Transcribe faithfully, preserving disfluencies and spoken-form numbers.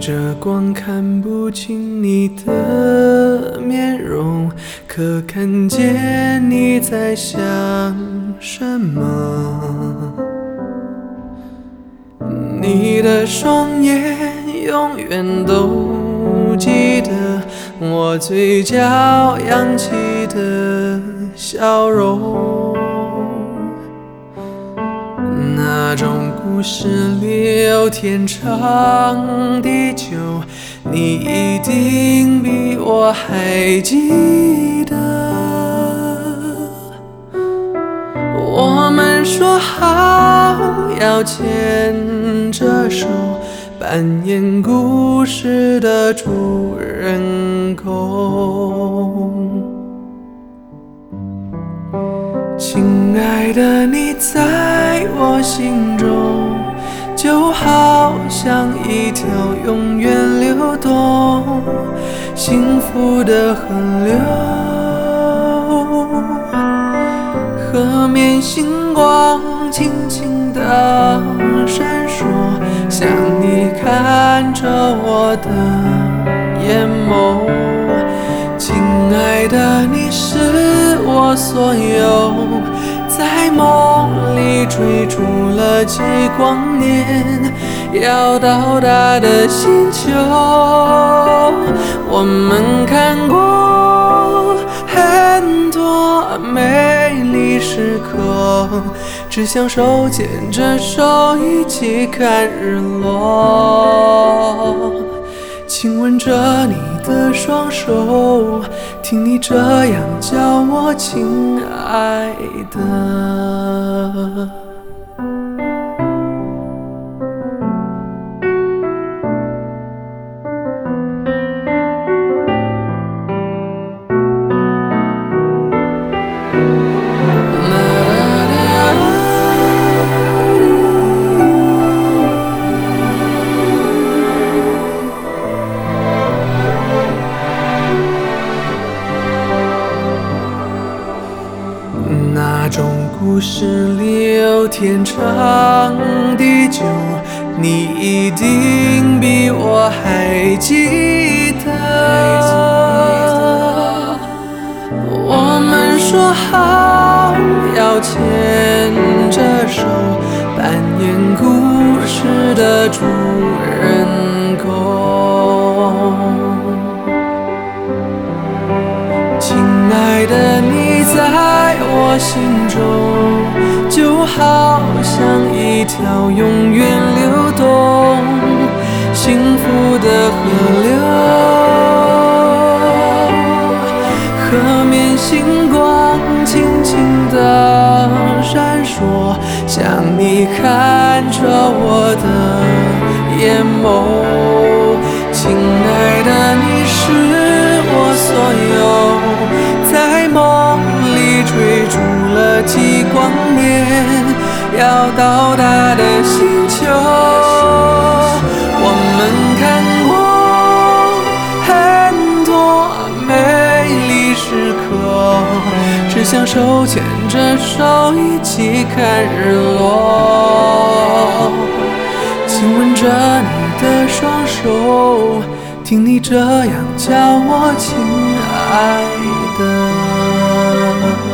着光看不清你的面容，可看见你在想什么。你的双眼永远都记得我嘴角扬起的笑容，那种故事里天长地久，你一定比我还记得。我们说好要牵着手，扮演故事的主人公。亲爱的，你在我心中就好像一条永远流动幸福的河流，河面星光轻轻地闪烁，像你看着我的眼眸。亲爱的，你是我所有，在梦里追逐了几光年要到达的星球。我们看过很多美丽时刻，只想手牵着手一起看日落，亲吻着你的双手，听你这样叫我亲爱的。那种故事里有天长地久，你一定比我还记得。我们说好要牵着手，扮演故事的主人公。亲爱的，你在我心中就好像一条永远流动幸福的河流，河面星光轻轻地闪烁，像你看着我的眼眸。亲爱的，你是我所有，在梦里追逐了几光年要到达的星球。我们看过很多美丽时刻，只想手牵着手一起看日落，亲吻着你的双手，听你这样叫我亲爱的。